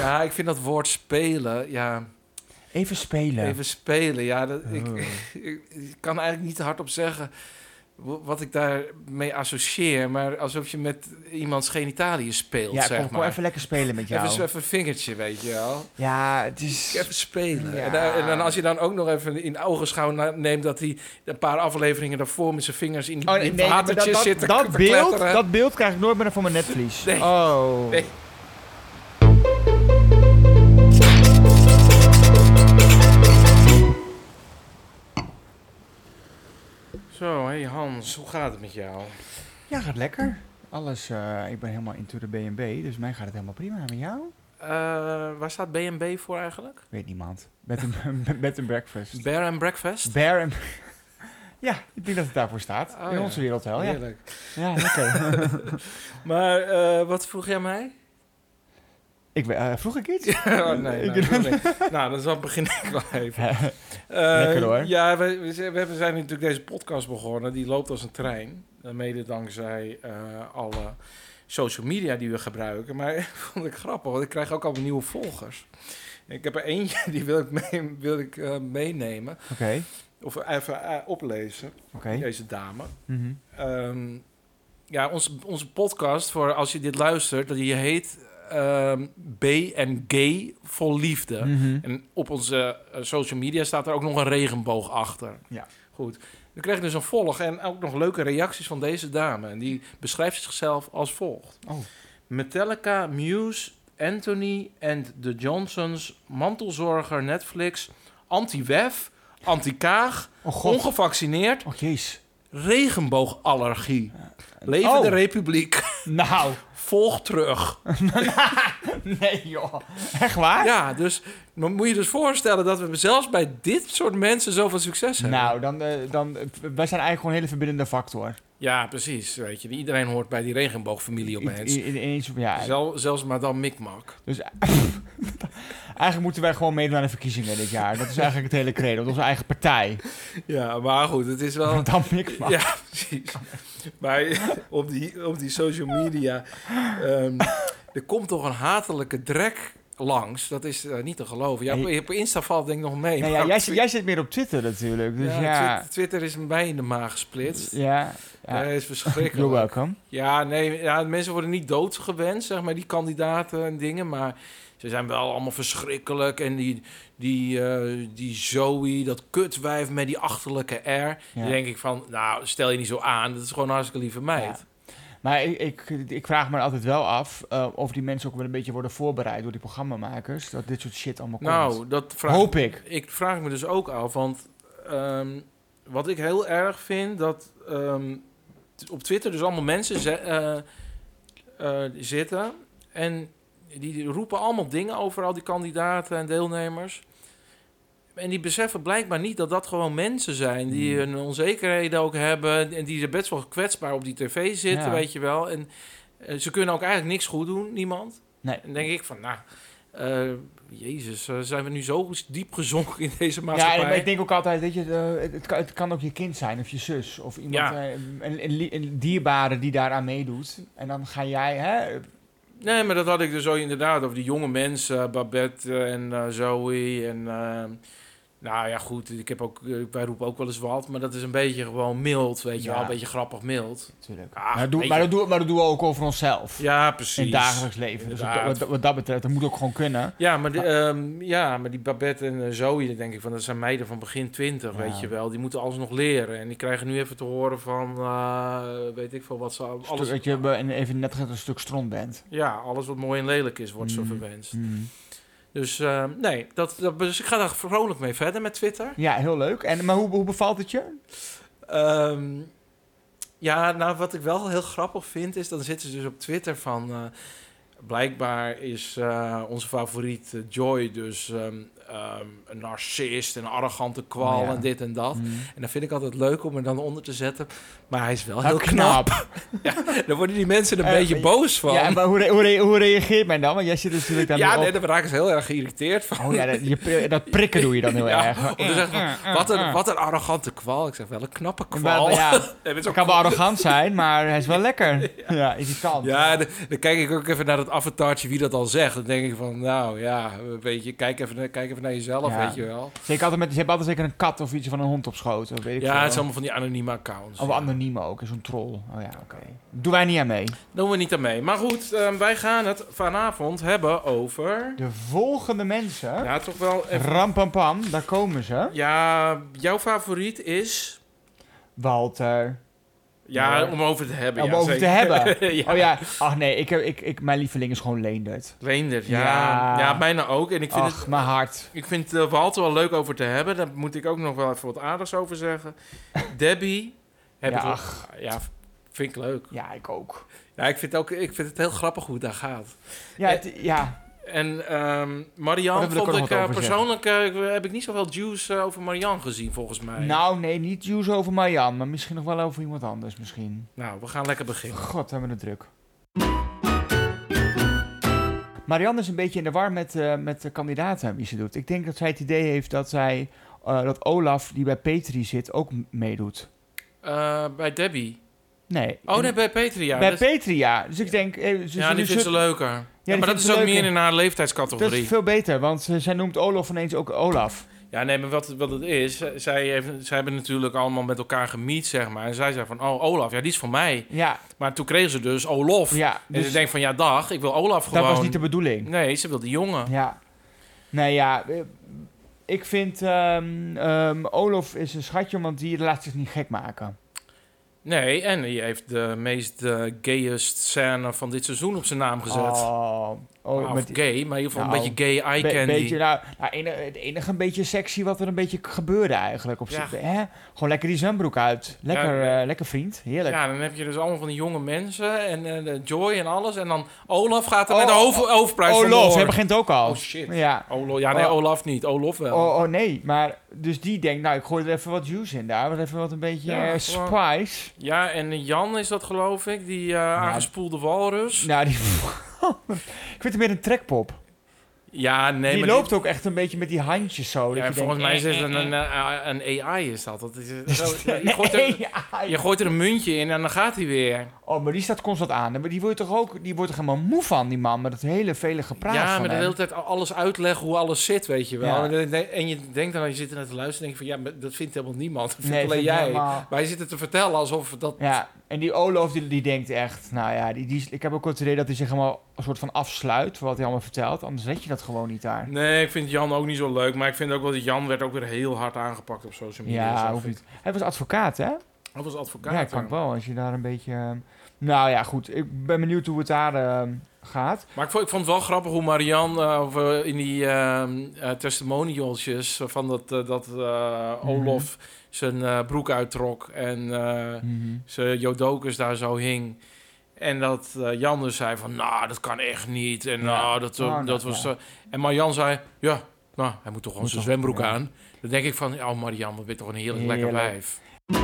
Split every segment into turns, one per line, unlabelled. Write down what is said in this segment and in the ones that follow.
Ja, ik vind dat woord spelen, ja...
Even spelen,
ja. Ik kan eigenlijk niet hardop zeggen wat ik daarmee associeer. Maar alsof je met iemands genitaliën speelt,
ja,
zeg
kom
maar.
even lekker spelen met jou.
Even een vingertje, weet je wel.
Ja, het is...
Even spelen.
Ja.
En dan als je dan ook nog even in ogenschouw neemt... dat hij een paar afleveringen daarvoor met zijn vingers in die watertjes zit te kletteren.
Dat beeld krijg ik nooit meer van mijn netvlies.
Nee.
Oh.
Nee. Zo, hey Hans, hoe gaat het met jou?
Ja, gaat lekker. Alles, ik ben helemaal into de B&B, dus mij gaat het helemaal prima. Met jou?
Waar staat B&B voor eigenlijk?
Weet niemand. Bed and breakfast.
Bear and breakfast?
Bear and... Ja, ik denk dat het daarvoor staat.
Oh,
in onze wereld wel, ja.
Heerlijk.
Ja, lekker.
Maar wat vroeg jij mij?
Vroeg ik iets?
Oh, nee. Nou, dan begin ik wel even.
Lekker hoor.
Ja, we zijn natuurlijk deze podcast begonnen. Die loopt als een trein. Mede dankzij alle social media die we gebruiken. Maar vond ik grappig, want ik krijg ook allemaal nieuwe volgers. Ik heb er eentje, die wil ik meenemen.
Oké.
Of even oplezen.
Oké.
Deze dame.
Mhm.
Ja, onze podcast, voor als je dit luistert, die heet B en Gay vol liefde.
Mhm.
En op onze social media staat er ook nog een regenboog achter.
Ja.
Goed. We kregen dus een volg en ook nog leuke reacties van deze dame. En die beschrijft zichzelf als volgt.
Oh.
Metallica, Muse, Anthony en The Johnsons, mantelzorger, Netflix, anti-WEF, anti-Kaag,
Oh god.
ongevaccineerd,
Oh jeez.
regenboogallergie. Leven de Republiek.
Nou.
Volg terug.
Nee joh. Echt waar?
Ja, dus dan moet je dus voorstellen dat we zelfs bij dit soort mensen zoveel succes hebben.
Nou, dan wij zijn eigenlijk gewoon een hele verbindende factor.
Ja, precies. Weet je, iedereen hoort bij die regenboogfamilie opeens.
Ja.
Zelfs Madame Mikmak.
Dus eigenlijk moeten wij gewoon meedoen aan de verkiezingen dit jaar. Dat is eigenlijk het hele credo. Onze eigen partij.
Ja, maar goed, het is wel...
Dan Mikmak.
Ja, precies. Maar op die social media... er komt toch een hatelijke drek langs. Dat is niet te geloven. Ja, op Insta valt denk ik nog mee.
Nou ja, jij zit meer op Twitter natuurlijk. Dus ja.
Twitter is mij in de maag gesplitst.
Ja.
Dat is verschrikkelijk.
You're welcome.
Ja, nee, mensen worden niet doodgewenst, zeg maar, die kandidaten en dingen. Maar ze zijn wel allemaal verschrikkelijk. En die Zoe, dat kutwijf met die achterlijke R. Ja. Dan denk ik van, nou, stel je niet zo aan. Dat is gewoon een hartstikke lieve meid.
Ja. Maar ik vraag me altijd wel af of die mensen ook wel een beetje worden voorbereid door die programmamakers. Dat dit soort shit allemaal komt.
Nou,
hoop ik.
Ik vraag me dus ook af, want wat ik heel erg vind, dat op Twitter dus allemaal mensen zitten en die roepen allemaal dingen over al die kandidaten en deelnemers. En die beseffen blijkbaar niet dat dat gewoon mensen zijn die hun onzekerheden ook hebben en die er best wel kwetsbaar op die tv zitten, weet je wel. En ze kunnen ook eigenlijk niks goed doen, niemand.
Nee.
En dan denk ik van, Jezus, zijn we nu zo diep gezonken in deze maatschappij?
Ja, maar ik denk ook altijd, weet je, het kan ook je kind zijn of je zus of iemand, een dierbare die daaraan meedoet. En dan ga jij, hè...
Nee, maar dat had ik dus zo inderdaad over die jonge mensen, Babette en Zoe en... nou ja, goed, wij roepen ook wel eens wat, maar dat is een beetje gewoon mild, weet je wel, een beetje grappig mild.
Tuurlijk.
Ah,
maar dat doen we ook over onszelf.
Ja, precies.
In het dagelijks leven. Dus wat dat betreft, dat moet ook gewoon kunnen.
Ja, maar die Babette en Zoe, dan denk ik van, dat zijn meiden van begin 20, weet je wel. Die moeten alles nog leren. En die krijgen nu even te horen van, weet ik veel wat ze... Alles,
dat je even net een stuk stront bent.
Ja, alles wat mooi en lelijk is, wordt zo verwenst. Dus nee, dus ik ga daar vrolijk mee verder met Twitter.
Ja, heel leuk. Maar hoe bevalt het je?
Ja, nou, wat ik wel heel grappig vind is, dan zitten ze dus op Twitter van... blijkbaar is onze favoriet Joy dus een narcist, een arrogante kwal en dit en dat. En dan vind ik altijd leuk om er dan onder te zetten. Maar hij is wel heel knap. Ja, daar worden die mensen een beetje boos van.
Ja, maar hoe reageert men dan? Want jij zit natuurlijk daar
nee, daar raken ze heel erg geïrriteerd van.
Oh ja, dat prikken doe je dan heel erg.
Of zeggen, wat een arrogante kwal. Ik zeg, wel een knappe kwal.
Het kan wel arrogant zijn, maar hij is wel lekker. Ja, irritant.
Ja, dan kijk ik ook even naar dat avatartje wie dat al zegt. Dan denk ik van, nou ja, weet je, kijk even naar jezelf, weet je wel.
Ze hebben altijd zeker een kat of iets van een hond op schoot. Weet ik veel.
Het is allemaal van die anonieme accounts.
Of anonieme ook, zo'n troll. Oh ja, oké. Doen wij niet aan mee.
Doen we niet aan mee. Maar goed, wij gaan het vanavond hebben over...
De volgende mensen.
Ja, toch wel...
Rampampam, daar komen ze.
Ja, jouw favoriet is...
Walter.
Ja, om over te hebben.
Om over te hebben.
Ja.
Oh ja, ach nee, mijn lieveling is gewoon Leendert.
Leendert, ja, bijna ook. En ik vind
mijn hart.
Ik vind Walter wel leuk over te hebben. Daar moet ik ook nog wel even wat aardigs over zeggen. Debbie. Vind ik leuk.
Ja, ik ook.
Ja, ik vind het heel grappig hoe het daar gaat.
Ja,
En Marianne vond ik persoonlijk... heb ik niet zoveel juice over Marianne gezien, volgens mij.
Nou, nee, niet juice over Marianne. Maar misschien nog wel over iemand anders, misschien.
Nou, we gaan lekker beginnen.
God, hebben we het druk. Marianne is een beetje in de war met de kandidaten wie ze doet. Ik denk dat zij het idee heeft dat Olaf, die bij Petri zit, ook meedoet.
Bij Debbie?
Nee.
Oh, nee, bij Petri, ja.
Bij Petri, ja. Dus ik denk...
die vindt ze leuker. Ja, maar dat is ook meer in haar leeftijdscategorie.
Dat is veel beter, want zij noemt Olaf ineens ook Olaf.
Ja, nee, maar wat het is... Zij hebben natuurlijk allemaal met elkaar gemiet, zeg maar. En zij zei van, oh, Olaf, ja, die is van mij.
Ja. Maar
toen kregen ze dus Olof.
Ja, dus
en ze denkt van, ja, dag, ik wil Olaf gewoon.
Dat was niet de bedoeling.
Nee, ze wil die jongen.
Ja. Nou ja, ik vind... Olaf is een schatje, want die laat zich niet gek maken.
Nee, en hij heeft de meest gayest scène van dit seizoen op zijn naam gezet. Gay, maar in ieder geval een beetje gay eye candy.
Het enige een beetje sexy wat er een beetje gebeurde eigenlijk. Gewoon lekker die zwembroek uit. Lekker vriend, heerlijk.
Ja, dan heb je dus allemaal van die jonge mensen en Joy en alles. En dan Olaf gaat er met de hoofdprijs van
Olaf, hij begint ook al.
Oh shit.
Ja.
Olaf niet, Olaf wel.
Oh nee, maar dus die denkt, nou ik gooi er even wat juice in daar. Even wat een beetje spice.
Ja, en Jan is dat geloof ik, die aangespoelde walrus.
Nou, die... Ik vind hem meer een trekpop.
Ja, nee,
die loopt ook echt een beetje met die handjes zo.
Ja, volgens mij is het een AI is dat. Je gooit er een muntje in en dan gaat hij weer.
Oh, maar die staat constant aan. Maar die wordt toch helemaal moe van, die man. Met het hele vele gepraat van
Ja, maar
hem.
de hele tijd alles uitleggen hoe alles zit, weet je wel. Ja. En je denkt dan, als je zit er naar te luisteren, denk je van, ja, dat vindt helemaal niemand. Dat vindt alleen jij. Helemaal... Maar je zit het te vertellen alsof dat...
Ja, en die Olaf, die denkt echt, nou ja, ik heb ook het idee dat hij zich helemaal een soort van afsluit voor wat hij allemaal vertelt. Anders zet je dat gewoon niet daar.
Nee, ik vind Jan ook niet zo leuk. Maar ik vind ook wel dat Jan werd ook weer heel hard aangepakt op social media.
Ja, hoeft niet. Hij was advocaat, hè?
Hij was advocaat.
Ja, kan ik wel. Als je daar een beetje... Nou ja, goed. Ik ben benieuwd hoe het daar gaat.
Maar ik vond het wel grappig hoe Marianne in die testimonialsjes van dat Olaf zijn broek uittrok en zijn Jodokus daar zo hing. En dat Jan dus zei van, nou, dat kan echt niet. En dat was... en Marianne zei, ja, nou, hij moet toch gewoon zijn zwembroek aan. Dan denk ik van, oh Marianne, wat ben je toch een heerlijk lekker wijf.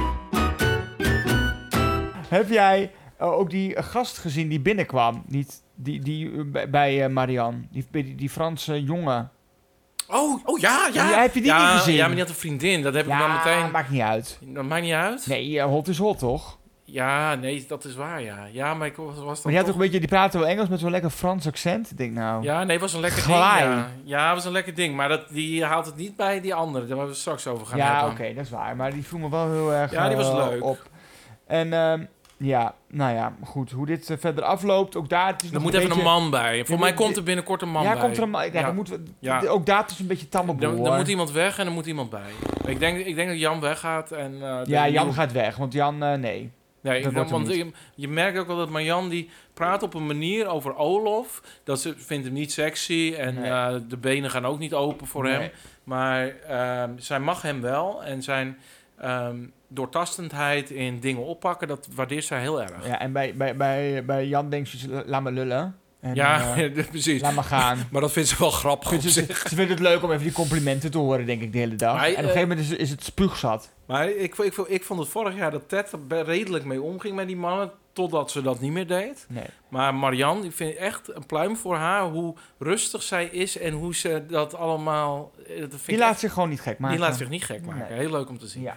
Heb jij ook die gast gezien die binnenkwam? Die bij Marianne. Die Franse jongen.
Oh ja.
Ja, heb je die niet gezien?
Ja, maar die had een vriendin. Dat heb ik dan meteen...
Ja, maakt niet uit.
Dat maakt niet uit?
Nee, hot is hot, toch?
Ja, nee, dat is waar, ja. Ja, maar ik was
Maar die had toch een beetje... Die praatte wel Engels met zo'n lekker Frans accent. Ik denk nou...
Ja, nee, het was een lekker ding. Ja, het was een lekker ding. Maar die haalt het niet bij die andere. Daar hebben we het straks over gaan hebben.
Ja, oké, dat is waar. Maar die voel me wel heel erg
die was leuk.
op. En ja, nou ja, goed. Hoe dit verder afloopt, ook daar...
Er moet even een man bij. Voor mij komt er binnenkort een man bij.
Komt er een man. Dan moeten we... Ook daar is een beetje tamme boel.
Er moet iemand weg en er moet iemand bij. Ik denk dat Jan weggaat. En,
Jan gaat weg, want Jan, nee.
Nee, want je merkt ook wel dat Marianne die praat op een manier over Olaf. Dat ze vindt hem niet sexy en de benen gaan ook niet open voor hem. Maar zij mag hem wel en zijn doortastendheid in dingen oppakken, dat waardeert zij heel erg.
Ja, en bij Jan denkt ze, laat me lullen. En,
Ja, precies.
Laat maar gaan.
Maar dat vindt ze wel grappig op
Ze
zich.
vindt het leuk om even die complimenten te horen, denk ik, de hele dag.
Maar,
En op een gegeven moment is het spuugzat.
Maar ik vond het vorig jaar dat Ted er redelijk mee omging met die mannen, totdat ze dat niet meer deed.
Nee.
Maar Marianne, ik vind echt een pluim voor haar, hoe rustig zij is en hoe ze dat allemaal...
Die laat zich gewoon niet gek maken.
Die laat zich niet gek maken.
Nee.
Heel leuk om te zien.
Ja.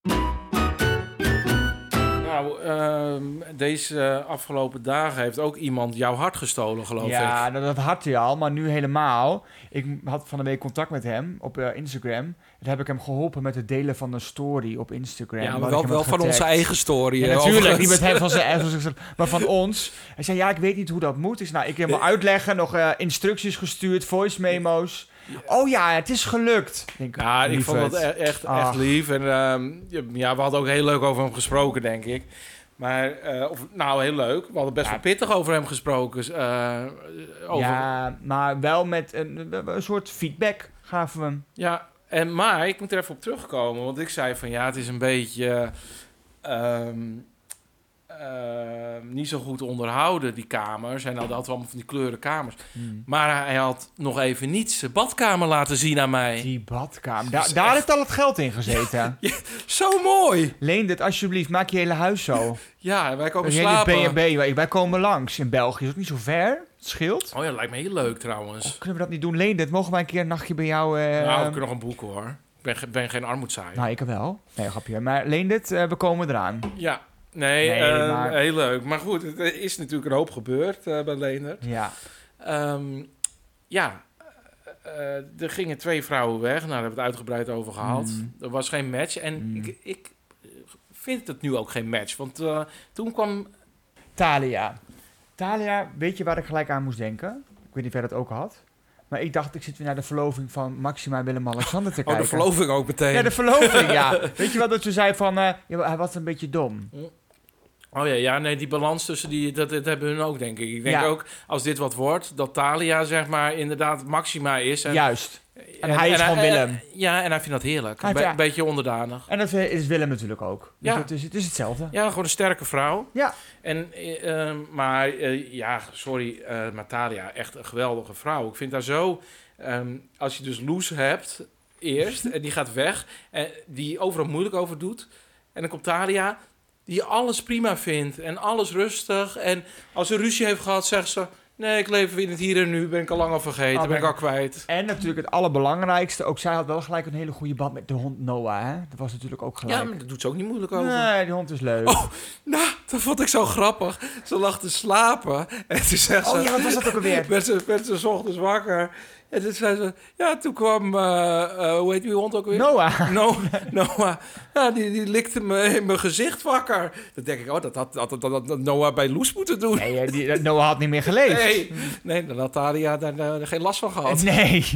Nou, deze afgelopen dagen heeft ook iemand jouw hart gestolen, geloof ik.
Ja, dat had hij al, maar nu helemaal. Ik had van de week contact met hem op Instagram. Daar heb ik hem geholpen met het delen van een story op Instagram.
Ja, maar
Waar ik hem
wel
had
van onze
getagd.
eigen story.
Ja,
hè,
natuurlijk,
overigens.
niet met hem van zijn eigen, maar van ons. Hij zei, ja, ik weet niet hoe dat moet. Ik zei, nou, ik heb hem uitleggen, nog instructies gestuurd, voice memo's. Oh ja, het is gelukt.
Ja, ik vond dat echt lief. En ja, we hadden ook heel leuk over hem gesproken, denk ik. Maar, heel leuk. We hadden best wel pittig over hem gesproken.
Ja, maar wel met een soort feedback gaven we hem.
Ja, maar ik moet er even op terugkomen. Want ik zei van, ja, het is een beetje... niet zo goed onderhouden, die kamers. En dat had allemaal van die kleurenkamers. Maar hij had nog even niet zijn badkamer laten zien aan mij.
Die badkamer. Daar heeft al het geld in gezeten.
Ja, zo mooi!
Leen dit alsjeblieft, maak je hele huis zo.
Ja, wij komen
Een
slapen.
B&B, wij komen langs. In België is ook niet zo ver. Het scheelt.
Oh ja, dat lijkt me heel leuk trouwens.
Kunnen we dat niet doen? Leen dit, mogen wij een keer een nachtje bij jou...
Nou, we kunnen nog een boeken hoor. Ik ben geen armoedzaaier.
Nou, ik wel. Nee, grapje. Maar leen dit, we komen eraan.
Ja. Nee,
maar...
heel leuk. Maar goed, er is natuurlijk een hoop gebeurd bij Leendert.
Ja.
Er gingen 2 vrouwen weg. Nou, daar hebben we het uitgebreid over gehad. Er was geen match. En ik vind het nu ook geen match. Want toen kwam...
Thalia, weet je waar ik gelijk aan moest denken? Ik weet niet of jij dat ook had. Maar ik dacht, ik zit weer naar de verloving van Maxima en Willem-Alexander te kijken.
Oh, de verloving ook meteen.
Ja, de verloving, ja. Weet je wat dat ze zei van... hij was een beetje dom.
Oh ja, nee, die balans tussen dat hebben hun ook, denk ik. Ik denk ook, als dit wat wordt, dat Thalia, zeg maar, inderdaad Maxima is. En,
juist. En hij is gewoon Willem.
Ja, en hij vindt dat heerlijk. Een beetje onderdanig.
En dat is Willem natuurlijk ook. Dus
ja.
Het is hetzelfde.
Ja, gewoon een sterke vrouw.
Ja.
En, maar Thalia, echt een geweldige vrouw. Ik vind haar zo... als je dus Loes hebt, eerst, en die gaat weg, en die overal moeilijk over doet. En dan komt Thalia, die alles prima vindt en alles rustig. En als ze ruzie heeft gehad, zegt ze... Nee, ik leef in het hier en nu, ben ik al lang al vergeten, ben ik al kwijt.
En natuurlijk het allerbelangrijkste, ook zij had wel gelijk een hele goede band met de hond Noah, hè? Dat was natuurlijk ook gelijk.
Ja, maar dat doet ze ook niet moeilijk over.
Nee, die hond is leuk.
Oh, nou, dat vond ik zo grappig. Ze lag te slapen en toen zei ze...
Oh ja, wat was dat ook alweer? werd
ze 's ochtends wakker. En toen zei ze... Ja, toen kwam... hoe heet die hond ook weer?
Noah.
Noah. Ja, die likte me in mijn gezicht wakker. Dan denk ik, dat had Noah bij Loes moeten doen.
Nee, Noah had niet meer geleefd.
Nee, dan had Thalia daar geen last van gehad.
Nee.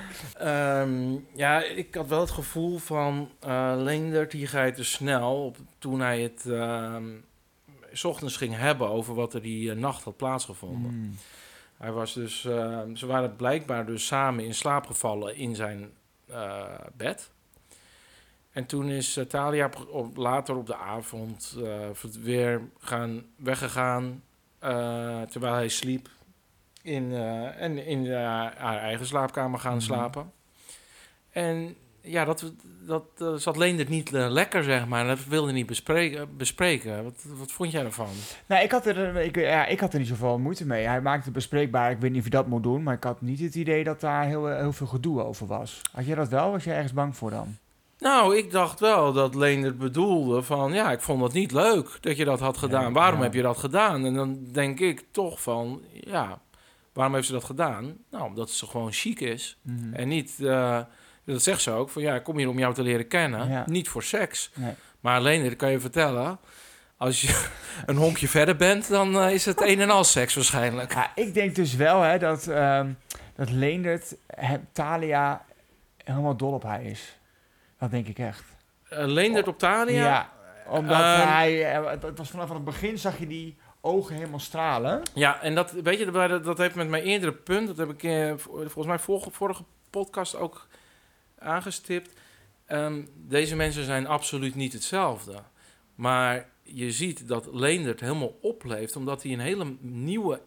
Ik had wel het gevoel van... Leendert, hier ga je te snel. Toen hij het... 's ochtends ging hebben over wat er die nacht had plaatsgevonden. Hij was dus... ze waren blijkbaar dus samen in slaap gevallen in zijn bed. En toen is Thalia later op de avond weer weggegaan... terwijl hij sliep. In haar eigen slaapkamer gaan slapen. En ja, dat zat Leendert niet lekker, zeg maar. Dat wilde niet bespreken. Wat vond jij ervan?
Nou, ik had er niet zoveel moeite mee. Hij maakte het bespreekbaar. Ik weet niet of je dat moet doen. Maar ik had niet het idee dat daar heel veel gedoe over was. Had jij dat wel? Was jij ergens bang voor dan?
Nou, ik dacht wel dat Leendert bedoelde van... Ja, ik vond het niet leuk dat je dat had gedaan. Waarom heb je dat gedaan? En dan denk ik toch van... Ja, waarom heeft ze dat gedaan? Nou, omdat ze gewoon chic is. En niet... dat zegt ze ook, van ja, ik kom hier om jou te leren kennen. Ja. Niet voor seks. Nee. Maar Leendert, kan je vertellen... Als je een honkje verder bent, dan is het een en al seks waarschijnlijk.
Ja, ik denk dus wel dat Leendert Thalia helemaal dol op hij is. Dat denk ik echt.
Leendert op Thalia?
Ja, omdat het was vanaf het begin zag je die ogen helemaal stralen.
Ja, en dat, weet je, dat heeft met mijn eerdere punt, dat heb ik volgens mij vorige podcast ook aangestipt. Deze mensen zijn absoluut niet hetzelfde. Maar je ziet dat Leendert helemaal opleeft, omdat hij een hele nieuwe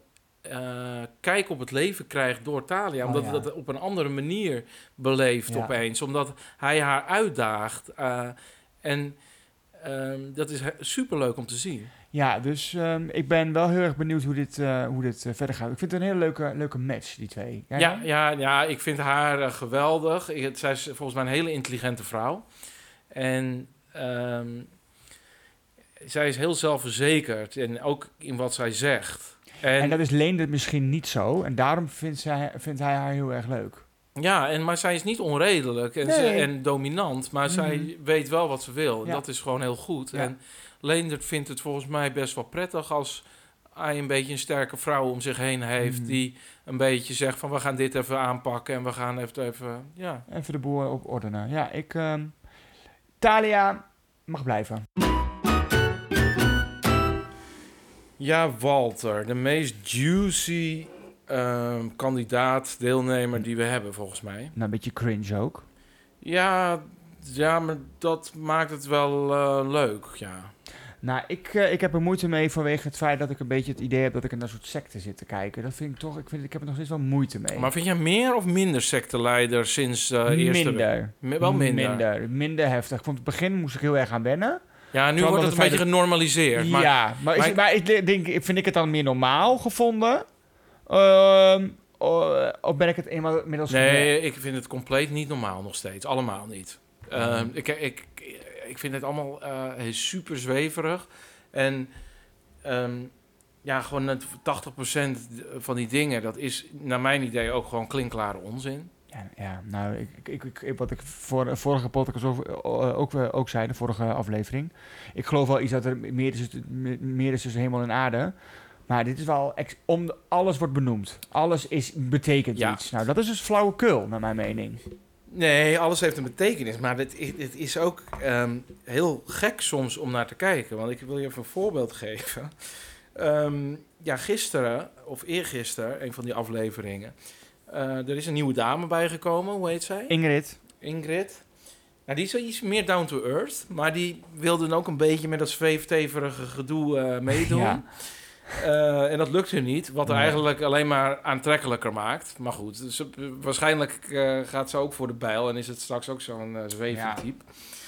kijk op het leven krijgt door Thalia. Omdat hij dat op een andere manier beleeft opeens. Omdat hij haar uitdaagt. En dat is superleuk om te zien.
Ja, dus ik ben wel heel erg benieuwd hoe dit verder gaat. Ik vind het een hele leuke match, die twee.
Ja, ik vind haar geweldig. Zij is volgens mij een hele intelligente vrouw. En zij is heel zelfverzekerd. En ook in wat zij zegt.
En dat is Leendert misschien niet zo. En daarom vindt hij haar heel erg leuk.
Ja, maar zij is niet onredelijk en dominant. Maar zij weet wel wat ze wil. Ja. Dat is gewoon heel goed. Ja. En Leendert vindt het volgens mij best wel prettig als hij een beetje een sterke vrouw om zich heen heeft. Die een beetje zegt van we gaan dit even aanpakken. En we gaan even
de boel op ordenen. Ja, Thalia mag blijven.
Ja, Walter. De meest juicy kandidaat, deelnemer die we hebben, volgens mij.
Nou, een beetje cringe ook.
Ja, maar dat maakt het wel leuk, ja.
Nou, ik heb er moeite mee vanwege het feit dat ik een beetje het idee heb dat ik in een soort secte zit te kijken. Dat vind ik toch, ik heb er nog steeds wel moeite mee.
Maar vind jij meer of minder secteleider sinds eerste week? Wel minder.
Minder heftig. Ik vond het begin moest ik heel erg aan wennen.
Ja, nu wordt het een beetje genormaliseerd.
Maar ik denk, vind ik het dan meer normaal gevonden? Of ben ik het inmiddels...
Nee, ik vind het compleet niet normaal nog steeds. Allemaal niet. Ik vind het allemaal super zweverig. En gewoon 80% van die dingen, dat is naar mijn idee ook gewoon klinkklare onzin.
Ja, nou, wat ik voor de vorige podcast ook zei, de vorige aflevering. Ik geloof wel iets dat er meer is tussen hemel en aarde. Maar dit is wel... alles wordt benoemd. Alles betekent iets. Nou, dat is dus flauwekul, naar mijn mening.
Nee, alles heeft een betekenis. Maar dit is ook heel gek soms om naar te kijken. Want ik wil je even een voorbeeld geven. Gisteren, of eergisteren, een van die afleveringen... er is een nieuwe dame bijgekomen. Hoe heet zij? Ingrid. Nou, die is iets meer down to earth. Maar die wilde dan ook een beetje met dat zweefteverige gedoe meedoen. Ja. En dat lukte niet. Wat er eigenlijk alleen maar aantrekkelijker maakt. Maar goed, dus waarschijnlijk gaat ze ook voor de bijl. En is het straks ook zo'n zweeftype.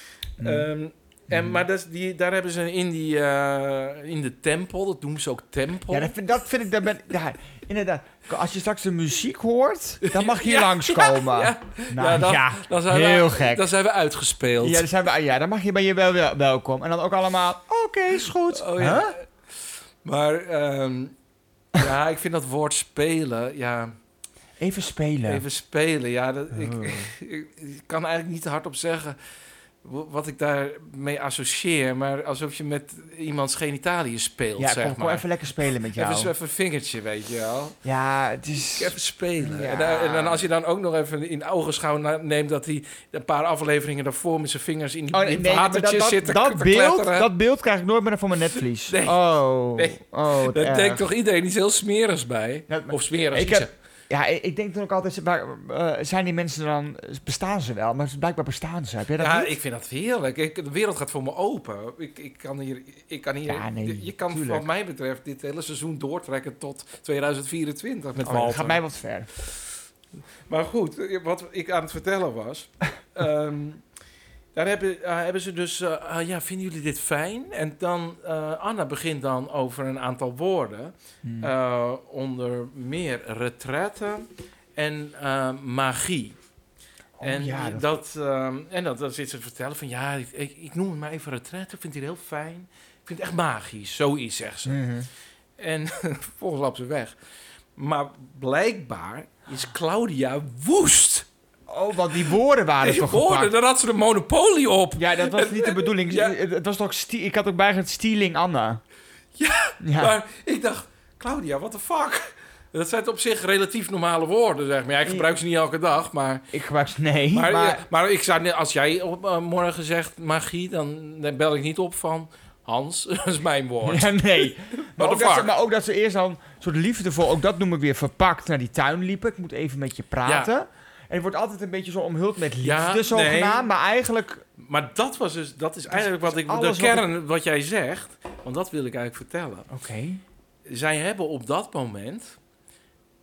Maar daar hebben ze in de tempel, dat noemen ze ook tempel.
Ja, dat vind ik... inderdaad. Als je straks de muziek hoort, dan mag je hier langskomen.
Dan zijn
heel gek.
Dan zijn we uitgespeeld.
Ja, dan ben je wel welkom. En dan ook allemaal, oké, is goed.
Oh, ja. Huh? Maar ik vind dat woord spelen, ja...
Even spelen,
ja. Ik kan eigenlijk niet te hardop zeggen wat ik daarmee associeer, maar alsof je met iemands genitaliën speelt,
ja,
zeg maar.
Even lekker spelen met jou.
Even een vingertje, weet je wel.
Ja, het is...
Even spelen.
Ja.
En dan als je dan ook nog even in ogenschouw neemt dat hij een paar afleveringen daarvoor met zijn vingers in die watertjes zit te kletteren.
Dat beeld krijg ik nooit meer van mijn netvlies.
Nee. Daar denkt toch iedereen iets heel smerigs bij? Of smerigs.
Ja, ik denk dan ook altijd, zijn die mensen dan, bestaan ze wel? Maar blijkbaar bestaan ze. Heb jij dat niet?
Ik vind dat heerlijk. De wereld gaat voor me open. Ik kan hier je kan tuurlijk. Wat mij betreft dit hele seizoen doortrekken tot 2024 met Walter.
Dat gaat mij wat ver.
Maar goed, wat ik aan het vertellen was... Daar hebben ze dus... vinden jullie dit fijn? En dan... Anna begint dan over een aantal woorden. Onder meer retraite en magie. Dat zit ze te vertellen van... Ja, ik noem het maar even retraite. Ik vind het heel fijn. Ik vind het echt magisch. Zoiets, zegt ze. Mm-hmm. En vervolgens loopt ze weg. Maar blijkbaar is Claudia woest...
Oh, want die woorden waren toch gepakt?
Daar had ze de monopolie op.
Ja, dat was niet de bedoeling. Ja. Het was toch ik had ook bijgezet stealing Anna.
Ja, maar ik dacht... Claudia, what the fuck? Dat zijn op zich relatief normale woorden, zeg maar. Ja, ik gebruik ze niet elke dag, maar...
Ik gebruik ze, nee.
Maar ik zou, als jij morgen zegt magie, dan bel ik niet op van... Hans, dat is mijn woord.
Ja, nee. maar ook dat ze eerst dan een soort liefdevol... Ook dat noem ik weer verpakt naar die tuin liepen. Ik moet even met je praten... Ja. En het wordt altijd een beetje zo omhuld met liefde, zogenaamd, maar eigenlijk...
Maar dat is eigenlijk wat jij zegt, want dat wil ik eigenlijk vertellen.
Oké.
Zij hebben op dat moment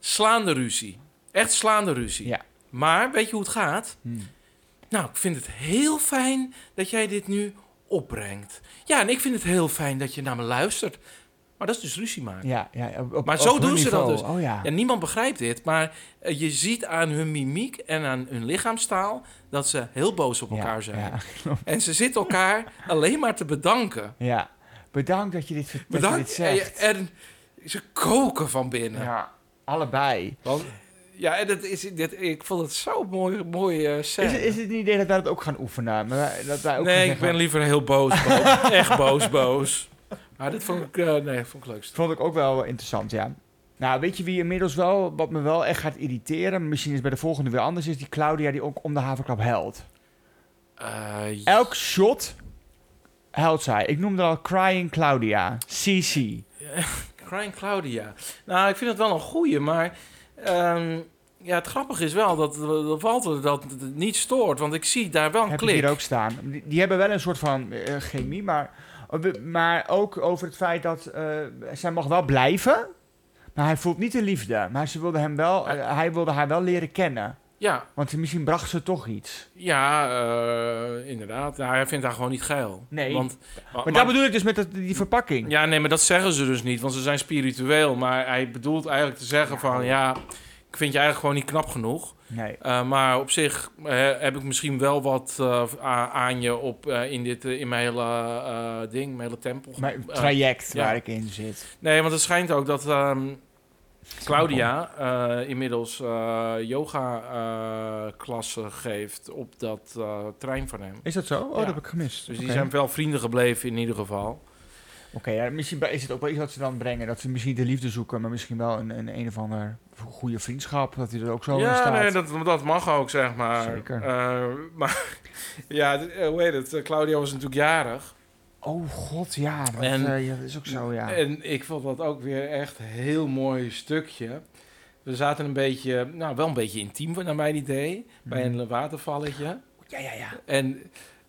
slaande ruzie. Echt slaande ruzie.
Ja.
Maar weet je hoe het gaat? Nou, ik vind het heel fijn dat jij dit nu opbrengt. Ja, en ik vind het heel fijn dat je naar me luistert. Maar dat is dus ruzie maken.
Ja,
Maar zo
op
doen
hun
ze dat
niveau.
dus.
Oh ja.
Ja, niemand begrijpt dit, maar je ziet aan hun mimiek en aan hun lichaamstaal dat ze heel boos op elkaar zijn.
Ja.
En ze zitten elkaar alleen maar te bedanken.
Ja. Bedankt dat je dit, dat je
Bedankt.
dit zegt.
En ze koken van binnen.
Ja, allebei.
Want, ja, en ik vond het zo mooi scène.
Is het niet idee dat wij dat ook gaan oefenen? Maar dat wij ook gaan
Nee, ik
zeggen-
ben liever heel boos. Echt boos. Maar dit vond ik, vond ik leukst.
Vond ik ook wel interessant, ja. Nou, weet je wie inmiddels wel, wat me wel echt gaat irriteren, misschien is het bij de volgende weer anders, is die Claudia die ook om de haverklap huilt. Elk shot huilt zij. Ik noemde al Crying Claudia. CC.
Crying Claudia. Nou, ik vind het wel een goeie, maar... ja, het grappige is wel dat Walter dat niet stoort. Want ik zie daar wel een
Heb ik
klik.
hier ook staan. Die hebben wel een soort van chemie, maar ook over het feit dat zij mag wel blijven, maar hij voelt niet de liefde. Maar ze wilde hem wel, hij wilde haar wel leren kennen.
Ja,
Want misschien bracht ze toch iets.
ja, inderdaad. Nou, hij vindt haar gewoon niet geil.
Nee.
Want,
Maar dat bedoel ik dus met die verpakking.
Ja, nee, maar dat zeggen ze dus niet, want ze zijn spiritueel. Maar hij bedoelt eigenlijk te zeggen van... Ja, ik vind je eigenlijk gewoon niet knap genoeg.
Nee.
Maar op zich heb ik misschien wel wat aan je op in mijn hele ding, mijn hele tempel.
Maar het traject
ja.
waar ik in zit.
Nee, want het schijnt ook dat Claudia inmiddels yoga klassen geeft op dat trein van hem.
Is dat zo? Oh,
Ja.
dat heb ik gemist.
Dus
Oké.
die zijn wel vrienden gebleven in ieder geval.
Oké, ja, misschien is het ook wel iets wat ze dan brengen. Dat ze misschien de liefde zoeken, maar misschien wel een of ander goede vriendschap. Dat hij er ook zo in
Ja,
staat.
nee, dat mag ook, zeg maar.
Zeker.
Maar ja, hoe heet het? Claudia was natuurlijk jarig.
Oh god, ja. Dat,
En-
ja, dat is ook zo, ja.
En ik vond dat ook weer echt een heel mooi stukje. We zaten een beetje, nou wel een beetje intiem naar mijn idee, bij een watervalletje.
Ja.
En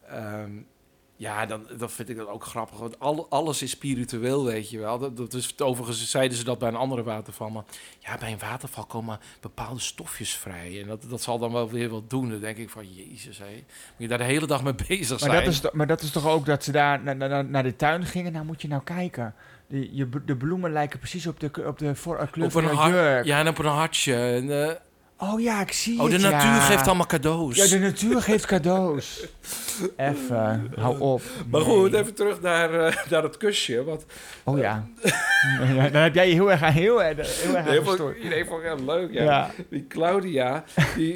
ja, dan vind ik dat ook grappig. Want alles is spiritueel, weet je wel. Dat is, overigens zeiden ze dat bij een andere waterval. Maar ja, bij een waterval komen bepaalde stofjes vrij. En dat zal dan wel weer wat doen. Dan denk ik van, jezus, hé. Moet je daar de hele dag mee bezig zijn?
Maar dat is toch ook dat ze daar naar de tuin gingen? Nou moet je nou kijken. De bloemen lijken precies op de kleur
Op
van
een
een
hart,
jurk.
ja, en op een hartje. En,
Oh ja, ik zie
de
het,
natuur
ja.
geeft allemaal cadeaus.
Ja, de natuur geeft cadeaus. Even, hou op.
Maar
Nee.
goed, even terug naar het kusje. Want
Oh ja. Dan heb jij je heel erg aan gestoord.
iedereen vond het heel leuk. Ja.
Ja.
Die Claudia,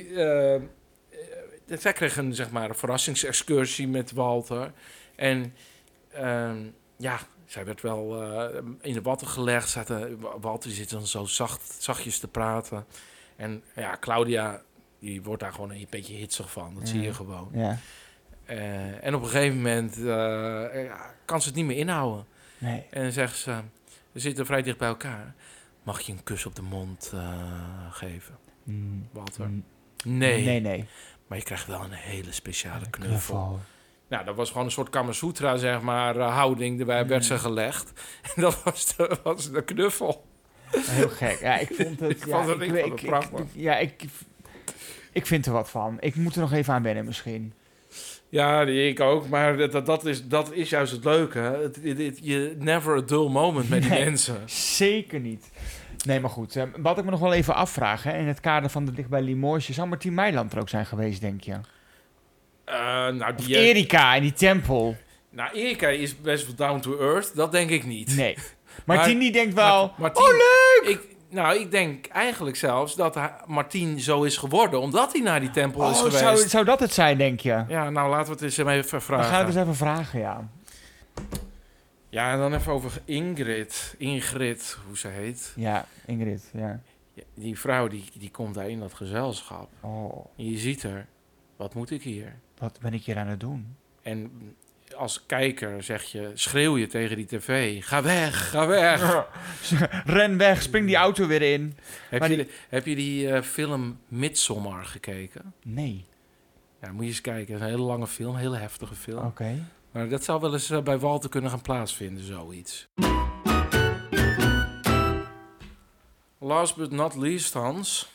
zij kreeg een, zeg maar, een verrassingsexcursie met Walter. En ja, zij werd wel in de watten gelegd. Walter zit dan zo zachtjes te praten. En ja, Claudia, die wordt daar gewoon een beetje hitsig van. Dat zie je gewoon.
Ja.
En op een gegeven moment kan ze het niet meer inhouden.
Nee.
En dan zegt ze, we zitten vrij dicht bij elkaar. Mag je een kus op de mond geven, Walter? Nee,
Nee.
maar je krijgt wel een hele speciale knuffel. Nou, dat was gewoon een soort Kama Sutra, zeg maar, houding. Daarbij werd ze gelegd. En dat was de knuffel.
Heel gek. Ja, ik vond het...
Ik vond het prachtig.
Ik vind er wat van. Ik moet er nog even aan wennen misschien.
Ja, ik ook. Maar dat is juist het leuke. Hè? Je never a dull moment met die
Nee.
mensen.
Zeker niet. Nee, maar goed. Wat ik me nog wel even afvraag, hè, in het kader van de dicht bij Limoges, zou Martien Meiland er ook zijn geweest, denk je?
Nou,
Of Erika in die tempel.
Nou, Erika is best wel down to earth. Dat denk ik niet.
Nee. Martien die denkt wel,
Martien,
oh leuk!
Ik denk eigenlijk zelfs dat Martien zo is geworden, omdat hij naar die tempel is geweest.
Zou dat het zijn, denk je?
Ja, nou laten we het eens even
We
vragen.
gaan het eens even vragen, ja.
Ja, en dan even over Ingrid, hoe ze heet.
Ja, Ingrid, ja.
Ja, die vrouw, die komt daar in dat gezelschap.
Oh,
En je ziet er, wat moet ik hier?
wat ben ik hier aan het doen?
En als kijker schreeuw je tegen die tv, ga weg, ga weg.
Ren weg, spring die auto weer in.
Heb je die film Midsommar gekeken?
Nee.
Ja, moet je eens kijken. Het is een hele lange film, een hele heftige film.
Oké.
Maar dat zou wel eens bij Walter kunnen gaan plaatsvinden, zoiets. Last but not least, Hans.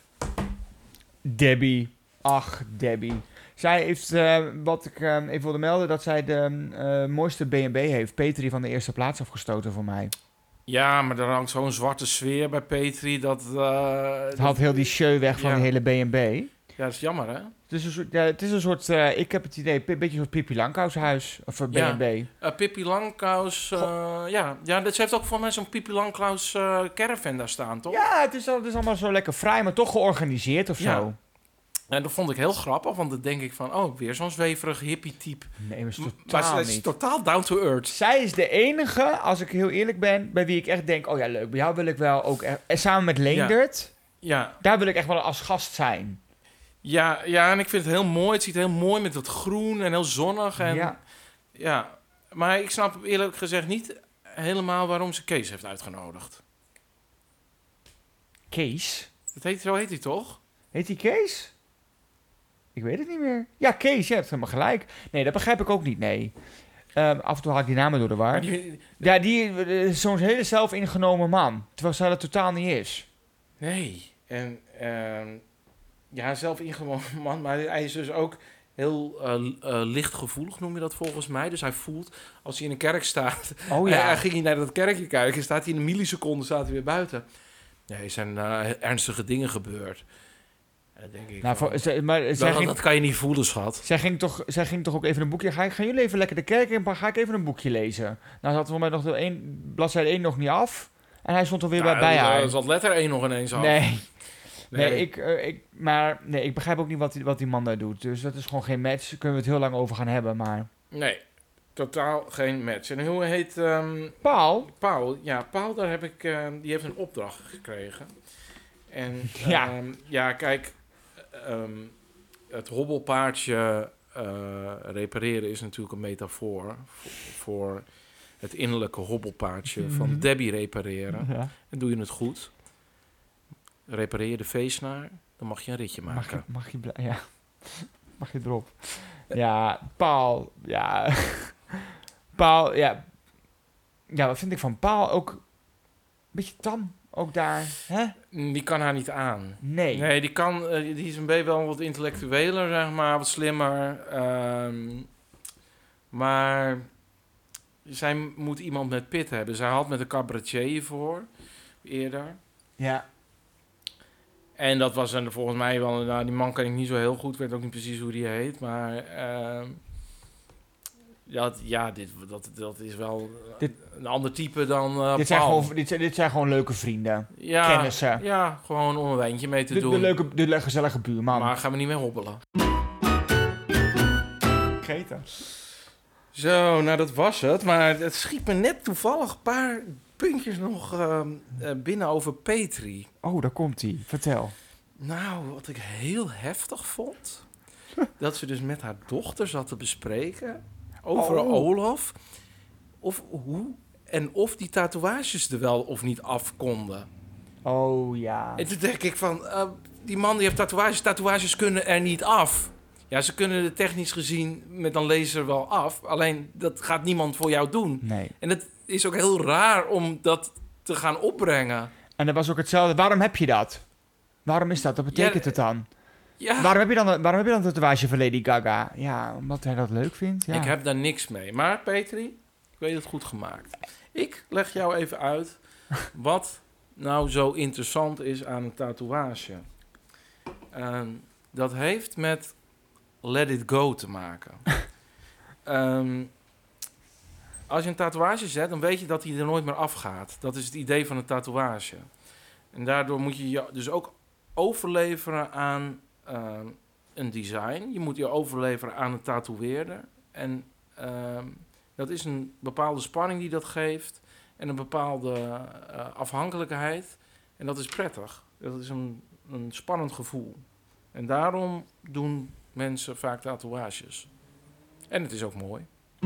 Debbie. Ach, Debbie. Zij heeft, wat ik even wilde melden, dat zij de mooiste B&B heeft. Petri van de eerste plaats afgestoten voor mij.
Ja, maar er hangt zo'n zwarte sfeer bij Petri.
Het haalt heel die show weg van die hele B&B.
Ja, dat is jammer, hè?
Het is een soort, ik heb het idee, een beetje een soort Pippi Langkous-huis. Of B&B.
Pippi Langkous, ja, dat heeft ook voor mij zo'n Pippi Langkous caravan daar staan, toch?
Ja, het is allemaal zo lekker vrij, maar toch georganiseerd of zo.
En dat vond ik heel grappig, want dan denk ik van... Oh, weer zo'n zweverig hippie-type.
Nee, maar
het is totaal down to earth.
Zij is de enige, als ik heel eerlijk ben, bij wie ik echt denk... Oh ja, leuk, bij jou wil ik wel ook... samen met Leendert, daar wil ik echt wel als gast zijn.
Ja, en ik vind het heel mooi. Het ziet heel mooi met dat groen en heel zonnig. En, ja, maar ik snap eerlijk gezegd niet helemaal waarom ze Kees heeft uitgenodigd.
Kees?
Zo heet hij toch?
Heet hij Kees? Ik weet het niet meer. Ja, Kees, je hebt helemaal gelijk. Nee, dat begrijp ik ook niet, nee. Af en toe haal ik die namen door de war. Die is zo'n hele zelfingenomen man. Terwijl zij dat totaal niet is.
Nee, en zelfingenomen man, maar hij is dus ook heel lichtgevoelig, noem je dat volgens mij. Dus hij voelt, als hij in een kerk staat...
Oh ja.
Hij ging naar dat kerkje kijken, staat hij in een milliseconde, staat hij weer buiten. Nee, er zijn ernstige dingen gebeurd. Dat denk ik. Dat kan je niet voelen, schat.
Zij ging toch ook even een boekje... Gaan jullie even lekker de kerk in? Ga ik even een boekje lezen? Nou, zat voor mij nog bladzijde 1 nog niet af. En hij stond alweer bij haar.
Er zat letter 1 nog ineens af.
Nee, ik begrijp ook niet wat die man daar doet. Dus dat is gewoon geen match. Daar kunnen we het heel lang over gaan hebben, maar...
Nee, totaal geen match. En hoe heet...
Paul?
Paul, daar heb ik... die heeft een opdracht gekregen. En kijk... het hobbelpaardje repareren is natuurlijk een metafoor voor het innerlijke hobbelpaardje van Debbie repareren. Ja. En doe je het goed, repareer je de veesnaar, dan mag je een ritje maken.
Mag je erop. Ja, Paul, ja. Paul, ja. Ja, wat vind ik van Paul? Ook een beetje tam. Ook daar, hè?
Die kan haar niet aan.
Nee.
Die is een beetje wel wat intellectueler, zeg maar, wat slimmer. Maar zij moet iemand met pit hebben. Zij had met een cabaretier hiervoor, eerder.
Ja.
En dat was volgens mij wel... Nou, die man ken ik niet zo heel goed. Ik weet ook niet precies hoe die heet, maar... Dat is wel een ander type dan
dit zijn gewoon leuke vrienden.
Ja,
kennissen.
Ja, gewoon om een wijntje mee te doen.
De gezellige buurman.
Maar gaan we niet meer hobbelen.
Vergeten.
Zo, nou dat was het. Maar het schiet me net toevallig een paar puntjes nog binnen over Petri.
Oh, daar komt hij. Vertel.
Nou, wat ik heel heftig vond... dat ze dus met haar dochter zat te bespreken... over Olaf. Of die tatoeages er wel of niet af konden.
Oh ja.
En toen denk ik van... die man die heeft tatoeages. Tatoeages kunnen er niet af. Ja, ze kunnen er technisch gezien met een laser wel af. Alleen, dat gaat niemand voor jou doen.
Nee.
En het is ook heel raar om dat te gaan opbrengen.
En dat was ook hetzelfde. Waarom heb je dat? Waarom is dat? Wat betekent het dan?
Ja.
Waarom heb je dan een tatoeage van Lady Gaga? Ja, omdat hij dat leuk vindt. Ja.
Ik heb daar niks mee. Maar Petri, ik weet het goed gemaakt. Ik leg jou even uit wat nou zo interessant is aan een tatoeage. Dat heeft met Let It Go te maken. Als je een tatoeage zet, dan weet je dat hij er nooit meer afgaat. Dat is het idee van een tatoeage. En daardoor moet je je dus ook overleveren aan een design. Je moet je overleveren aan een tatoeëerder. En dat is een bepaalde spanning die dat geeft. En een bepaalde afhankelijkheid. En dat is prettig. Dat is een spannend gevoel. En daarom doen mensen vaak tatoeages. En het is ook mooi.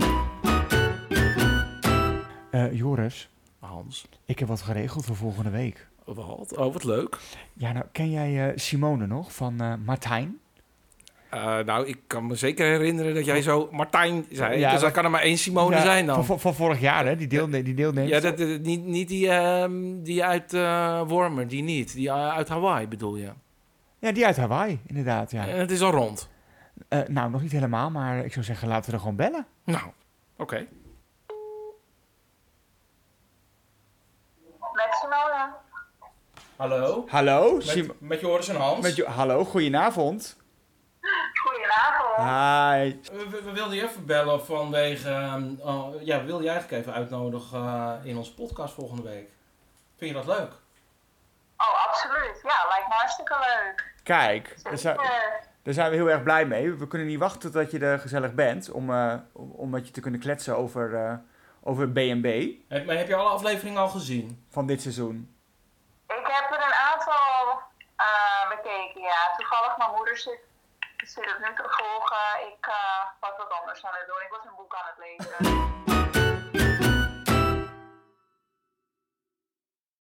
Joris.
Hans.
Ik heb wat geregeld voor volgende week.
Wat? Oh, wat leuk.
Ja, nou, ken jij Simone nog van Martijn?
Nou, ik kan me zeker herinneren dat jij zo Martijn zei.
Ja,
dus dan kan er maar 1 Simone zijn dan.
Van vorig jaar, hè? Die deelneemt.
Ja, niet die uit Wormer, die niet. Die uit Hawaii bedoel je?
Ja, die uit Hawaii, inderdaad, ja.
En het is al rond.
Nou, nog niet helemaal, maar ik zou zeggen, laten we er gewoon bellen.
Nou, oké.
Met Simone.
Hallo?
Hallo?
Met Joris en Hans.
Hallo, goedenavond.
Goedenavond.
Hi.
We wilden je even bellen vanwege... we wilden je eigenlijk even uitnodigen in onze podcast volgende week. Vind je dat leuk?
Oh, absoluut. Ja, lijkt me hartstikke leuk.
Kijk,
Zeker.
daar zijn we heel erg blij mee. We kunnen niet wachten tot je er gezellig bent, om met je te kunnen kletsen over B&B
Maar heb je alle afleveringen al gezien?
van dit seizoen.
Ik heb er een aantal bekeken, ja. Toevallig mijn moeder zit het nu te volgen. Ik was wat anders aan het doen. Ik was een boek aan het lezen.